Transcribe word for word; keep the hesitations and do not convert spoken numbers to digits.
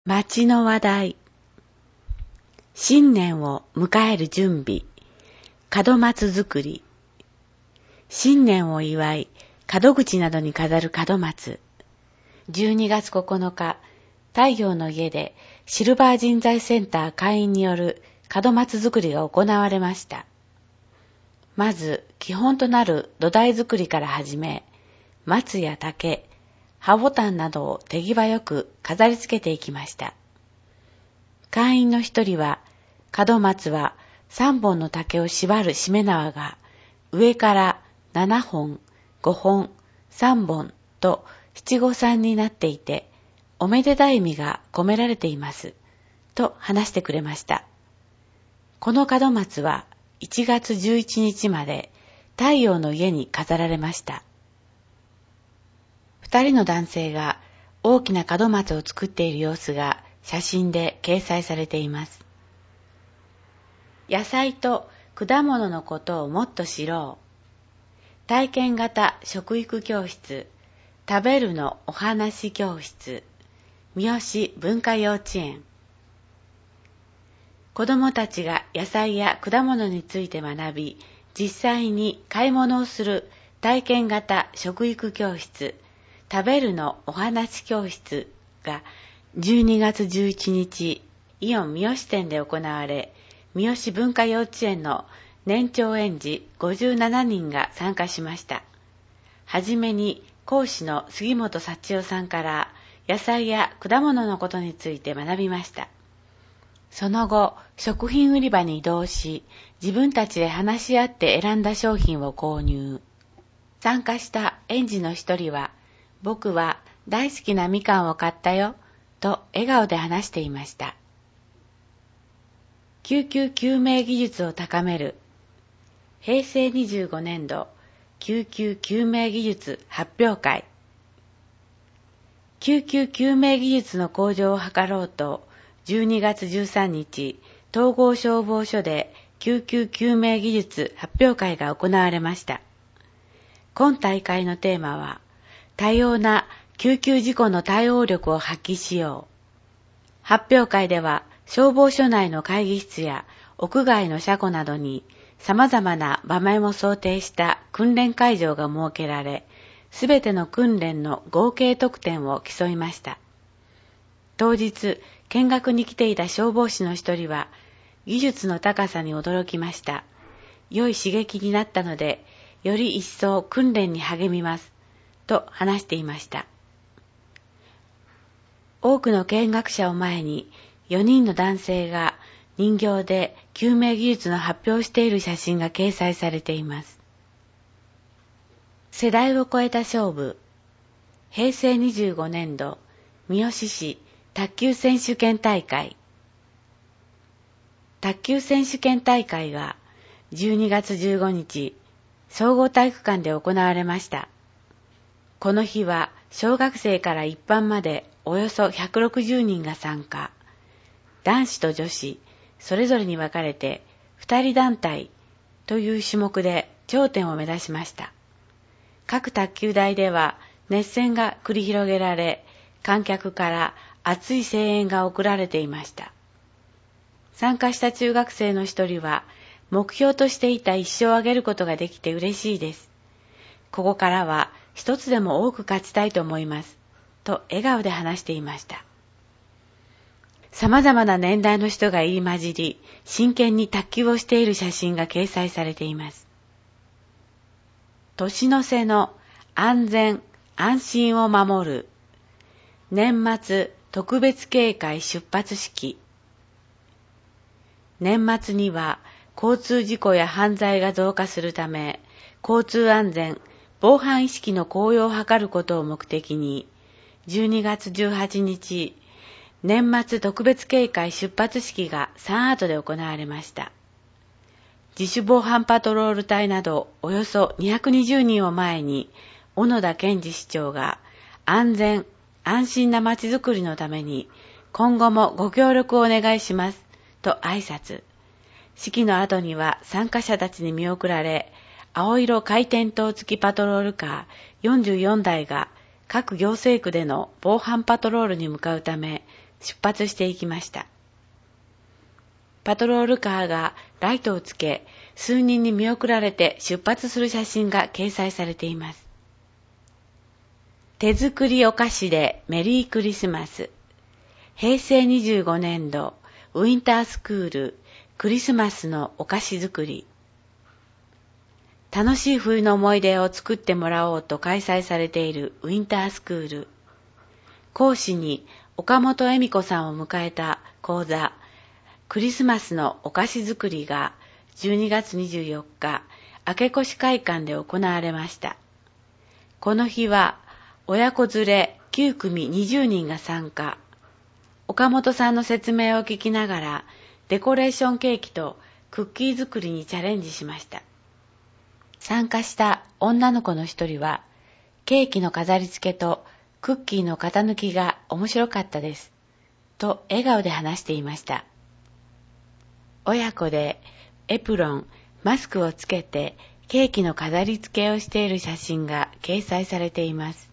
街の話題。新年を迎える準備。門松作り。新年を祝い、門口などに飾る門松。じゅうにがつここのか、太陽の家でシルバー人材センター会員による門松作りが行われました。まず、基本となる土台作りから始め、松や竹、葉ボタンなどを手際よく飾り付けていきました。会員の一人は、門松は三本の竹を縛るしめ縄が上からななほん、ごほん、さんぼんと七五三になっていて、おめでたい意味が込められています、と話してくれました。この門松はいちがつじゅういちにちまで太陽の家に飾られました。二人の男性が大きな門松を作っている様子が写真で掲載されています。野菜と果物のことをもっと知ろう。体験型食育教室、食べるのお話教室、三好文化幼稚園。子どもたちが野菜や果物について学び、実際に買い物をする体験型食育教室、食べるのお話教室がじゅうにがつじゅういちにち、イオン三好店で行われ、三好文化幼稚園の年長園児ごじゅうななにんが参加しました。はじめに講師の杉本幸代さんから野菜や果物のことについて学びました。その後、食品売り場に移動し、自分たちで話し合って選んだ商品を購入。参加した園児の一人は、僕は大好きなみかんを買ったよ、と笑顔で話していました。救急救命技術を高める。へいせいにじゅうごねんど救急救命技術発表会。救急救命技術の向上を図ろうと、じゅうにがつじゅうさんにち、統合消防署で救急救命技術発表会が行われました。今大会のテーマは、多様な救急事故の対応力を発揮しよう。発表会では、消防署内の会議室や屋外の車庫などに様々な場面を想定した訓練会場が設けられ、すべての訓練の合計得点を競いました。当日、見学に来ていた消防士の一人は、技術の高さに驚きました。良い刺激になったので、より一層訓練に励みます。と話していました。多くの見学者を前によにんの男性が人形で救命技術の発表している写真が掲載されています。世代を超えた勝負。へいせいにじゅうごねんど三好市卓球選手権大会。卓球選手権大会がじゅうにがつじゅうごにち、総合体育館で行われました。この日は小学生から一般までおよそひゃくろくじゅうにんが参加。男子と女子、それぞれに分かれて二人団体という種目で頂点を目指しました。各卓球台では熱戦が繰り広げられ、観客から熱い声援が送られていました。参加した中学生の一人は、目標としていた一勝を挙げることができて嬉しいです。ここからは一つでも多く勝ちたいと思います。と笑顔で話していました。様々な年代の人が入り混じり、真剣に卓球をしている写真が掲載されています。年の瀬の安全・安心を守る。年末特別警戒出発式。年末には交通事故や犯罪が増加するため、交通安全・防犯意識の向上を図ることを目的に、じゅうにがつじゅうはちにち、年末特別警戒出発式がサンアートで行われました。自主防犯パトロール隊などおよそにひゃくにじゅうにんを前に、小野田健二市長が安全・安心な街づくりのために今後もご協力をお願いしますと挨拶。式の後には参加者たちに見送られ、青色回転灯付きパトロールカーよんじゅうよんだいが各行政区での防犯パトロールに向かうため出発していきました。パトロールカーがライトをつけ、数人に見送られて出発する写真が掲載されています。手作りお菓子でメリークリスマス。へいせいにじゅうごねんどウィンタースクールクリスマスのお菓子作り。楽しい冬の思い出を作ってもらおうと開催されているウィンタースクール。講師に岡本恵美子さんを迎えた講座、クリスマスのお菓子作りがじゅうにがつにじゅうよっか、明越会館で行われました。この日は親子連れきゅうくみにじゅうにんが参加。岡本さんの説明を聞きながら、デコレーションケーキとクッキー作りにチャレンジしました。参加した女の子の一人は、ケーキの飾り付けとクッキーの型抜きが面白かったです。と笑顔で話していました。親子でエプロン、マスクをつけてケーキの飾り付けをしている写真が掲載されています。